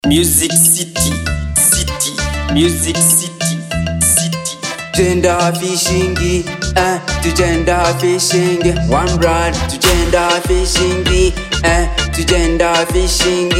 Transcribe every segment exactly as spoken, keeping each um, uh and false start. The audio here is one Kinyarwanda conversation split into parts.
Music City, City, Music City, City. Gender fishing, eh, to gender fishing. One brand to gender fishing, eh, to gender fishing.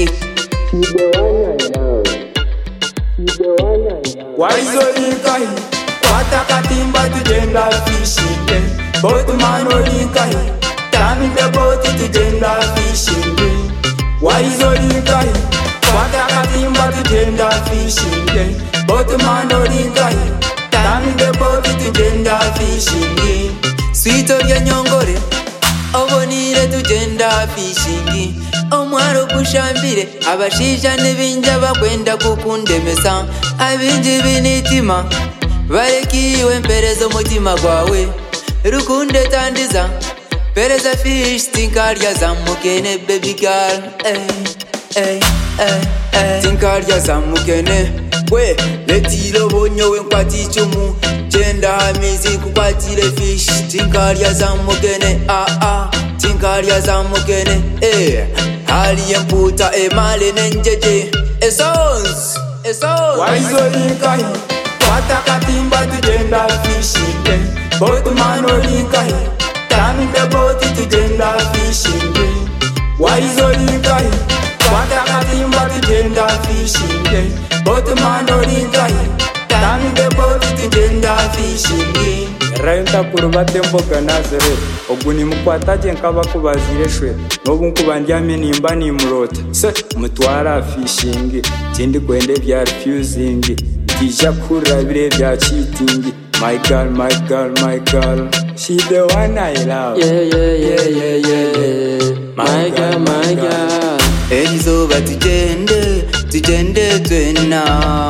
Waizolikai, watakatimba to gender fishing. Both manolikai, taming the boat to gender fishing. Waizolikai, watakatimba to gender fishing. Both manolikai, taming the boat to gender fishing. Sweet of your nyongore, obonire to gender fishing. Omwaro kushambire, abashija n'ibinja bakwenda kukundemesa. Abinji binitima, barekiwe mpereza umutima gwawe. Rukunde tandiza, pereza fish tinkarya zamukene baby girl. Ey, ey, ey, ey. Tinkarya zamukene, we letiro bonyowe nkwati icumu. Genda hamizi kukwatire fish tinkarya zamukene. Ah ah, tinkarya zamukene. Eh, hali emputa emale nenjeje. Esons, esons. Waizolikai, watakatimba to gender fishing. Both manolikai, taming the boat to gender fishing. Waizolikai, watakatimba to gender fishing. Both manolikai, taming the boat to gender fishing. Renta kuruba tempo ganazere oguni mukwataje nkaba kubazire shwe nobu nkubandyame nimba nimurota se mutwara fishing tindi kwende bya refusing tija kurabire bya cheating. My girl, my girl, my girl, she the one I love. Yeah, yeah, yeah, yeah, yeah, yeah. My girl, my girl. Elizoba tugende, tugende twena.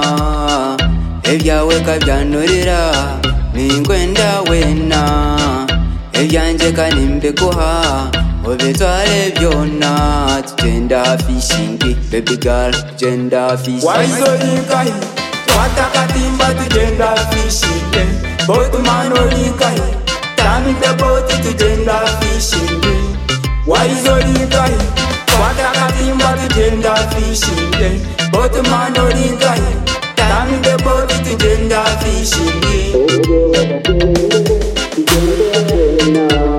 Ebyawe kabyanorera, ninkwenda wena. Ebyanje kanimbe kuha, obetwale byona. Tugenda fishing, baby girl, tugenda fishing. Waizolikai, watakatimba to gender fishing. Both manolikai, taming the boat to gender fishing. Waizolikai, watakatimba to gender fishing. Both manolikai, taming the boat to gender fishing.